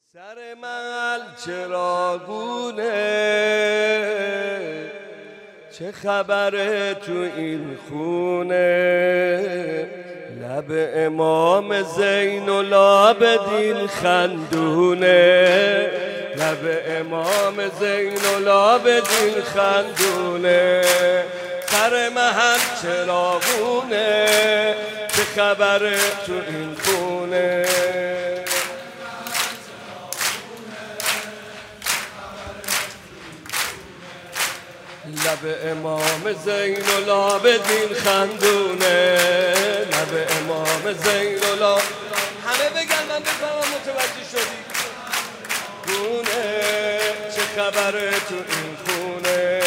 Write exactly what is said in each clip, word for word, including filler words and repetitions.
سر محل چراغونه، چه خبره تو این خونه؟ لب امام زین العابدین خندونه، لب امام زین العابدین خندونه. سر محل چراغونه، چه خبره تو این خونه؟ لب امام زین العابدین خندونه، لب امام زین العابدین. همه بگن من بفهمم متوجه شدی. خونه، چه خبره تو این خونه؟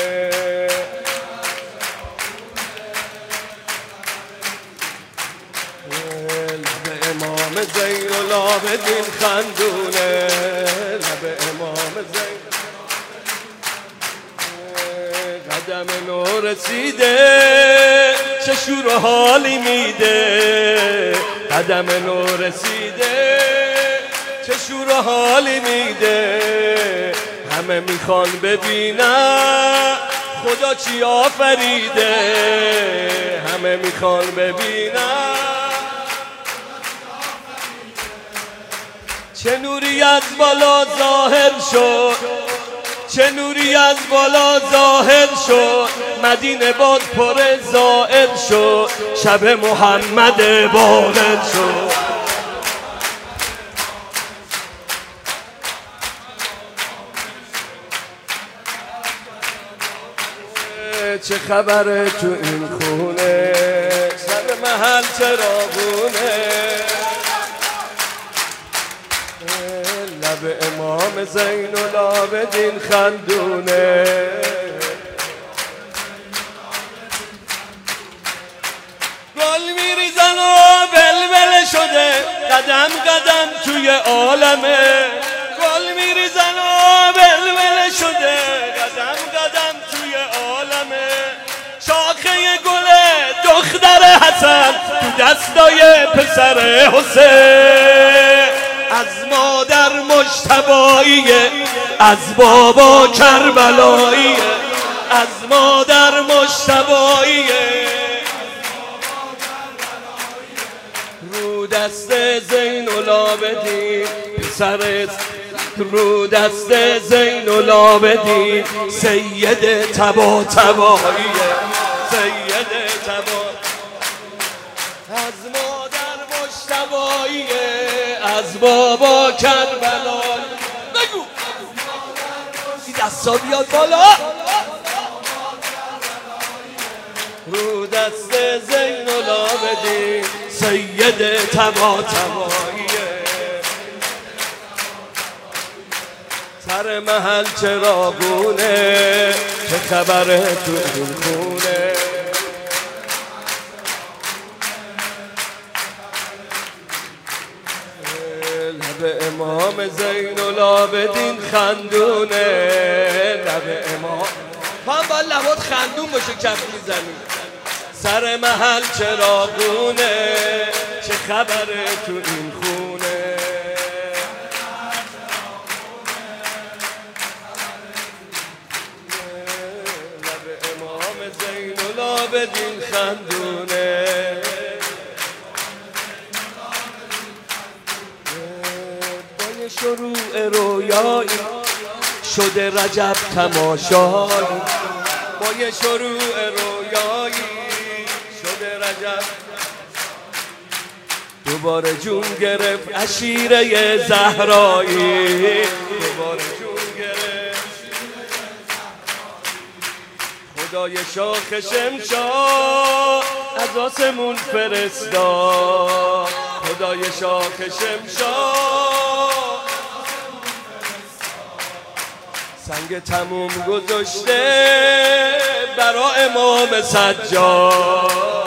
لب امام زین العابدین خندونه، لب امام زین. قدم نو رسیده، چه شور و حالی میده. قدم نو رسیده، چه شور و حالی میده. همه میخوان ببینن خدا چی آفریده، همه میخوان ببینن چه نوری از بالا ظاهر شد، چه نوری از بالا ظاهر شد. مدینه باد پر زائر شد، شب محمد باقر شد. چه خبره تو این خونه؟ سر محل چراغونه، لب امام زین العابدین خندونه. گل میریزن و بلبل شده، قدم قدم توی عالمه. گل میریزن و بلبل شده، قدم قدم توی عالمه. شاخه گل دختر حسن تو دستای پسر حسین. از مادر مجتباییه، از بابا کربلاییه. از مادر مجتباییه، رو دست زین العابدین پسرت. رو دست زین العابدین سید تبا تباییه، سید تبا. از مادر مجتباییه، از بابا کربلایی. بگو این دستا بیاد بالا. رو دست زین العابدین سید تبا تباییه. سر محل چراغونه، چه خبره تو این خونه؟ لب امام زین العابدین خندونه، لب امام. من باید لبات خندون باشه کف میزنی. سر محل چراغونه، چه خبره تو این خونه؟ لب امام زین العابدین خندونه. شروع رویایی شده رجب تماشایی. با یه شروع رویایی شده رجب. دوباره جون گرفت عشیره زهرایی، دوباره جون گرفت. خدای شاخ شمشاد از آسمون فرستاد. خدای شاخ شمشاد سنگ تموم گذاشته برا امام سجاد.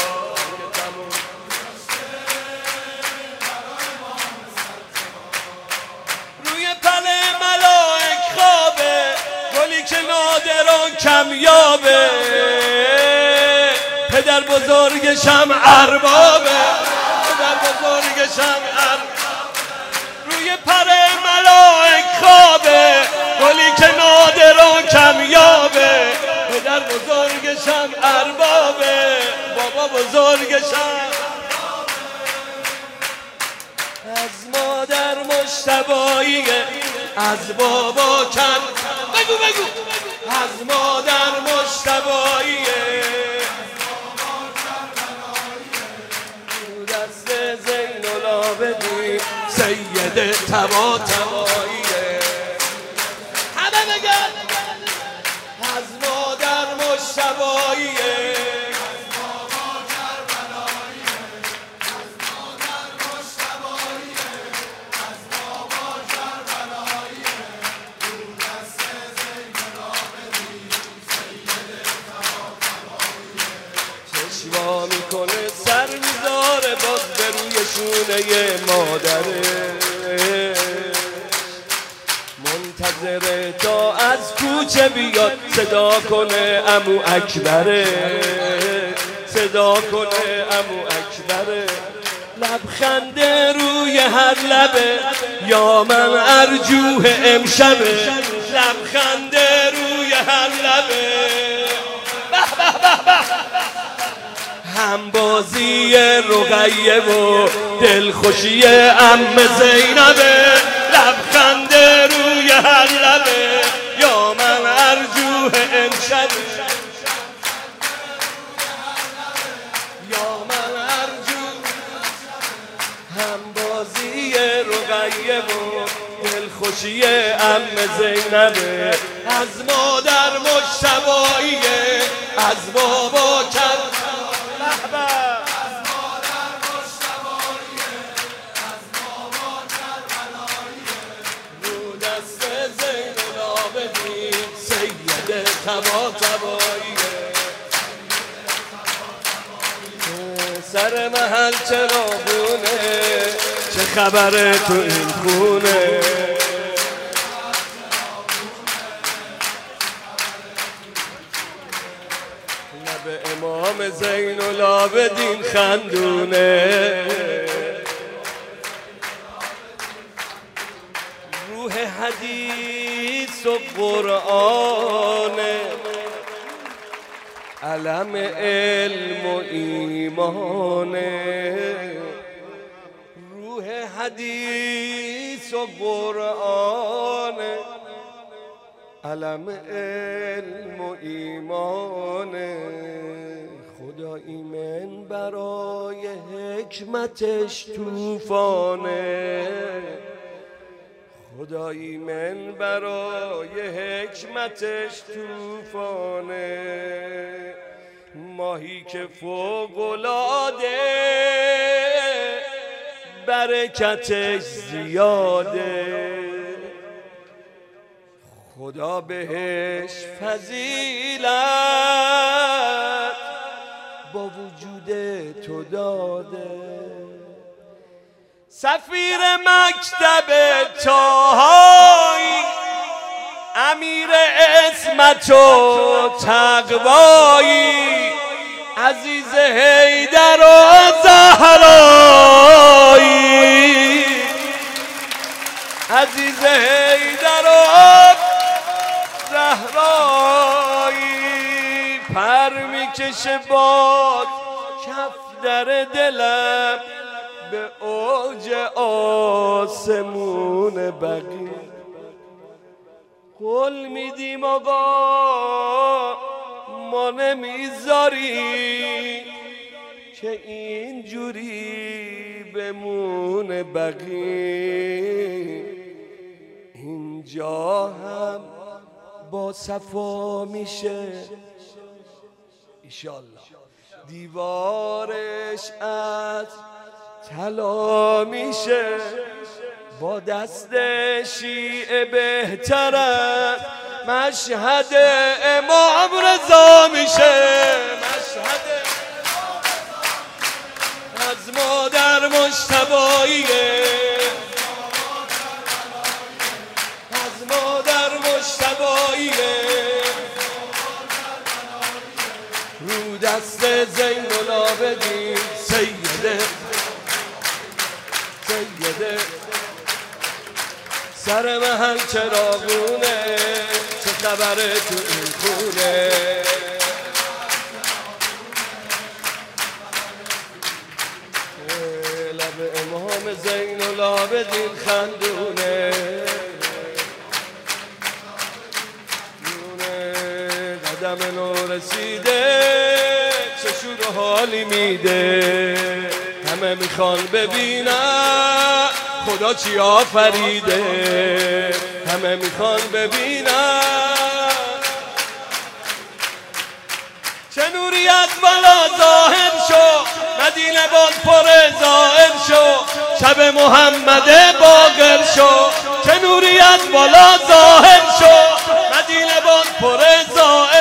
روی پله ملائک خوابه، گلی که نادران کمیابه. پدر بزرگشم اربابه، پدر بزرگشم اربابه. روی پر ملائک مجتباییه، از بابا کن بگو بگو از مادر مجتباییه، دست زین العابدین سید طباطباییه. همه بگن از مادر مجتباییه، چشوا میکنه سر میذاره باز به روی شونه مادره، منتظره تا از کوچه بیاد صدا کنه عمو اکبره، صدا کنه عمو اکبره. لبخند روی هر لبه یا من ارجوه امشبه، لبخند روی هر لبه به به به به. هم بازی رقیه و دلخوشی عم زینبه، لبخند روی هر لبه یا من ارجوه امشب، یا من ارجوه. هم بازی رقیه و دلخوشی عم زینبه، از مادر مجتباییه، از بابا کن از مادر مجتباییه، از بابا کربلاییه، رو دست زین العابدین سید طباطباییه. سر محل چراغونه چه خبره تو این خونه، به امام زین العابدین خندونه، روح حدیث و قرآن، علم علم و ایمان، روح حدیث و قرآن، علم علم و ایمان. خدایی من برای حکمتش توفانه، خدایی من برای حکمتش توفانه. ماهی که فوق‌العاده برکتش زیاده، خدا بهش فضیلت با وجود تو داده. سفیر مکتب طاهایی، امیر عصمت و تقوایی، عزیز حیدر و زهرایی، عزیز حیدر و زهرایی. پر میکشه باد کف در دلم به اوج آسمون بقیه، قول میدیم آقا ما نمیذاری که اینجوری بمونه بقیه. اینجا هم با صفا میشه ایشالله، دیوارش از طلا میشه، با دست شیعه بهتره مشهد امام رضا میشه، مشهد از مادر مجتباییه، از مادر مجتباییه، رو دست زین العابدین سیده سیده. سر محل چراغونه چه خبره تو این خونه، لب امام امام زین العابدین خندونه قدم نو رسیده چه شور و حالی میده همه میخوان ببینن خدا چی آفریده همه میخوان ببینن چه نوری از بالا ظاهر شو مدینه باد پر ظاهر شو شب محمد باقر شو چه نوری از بالا ظاهر شو مدینه باد پر ظاهر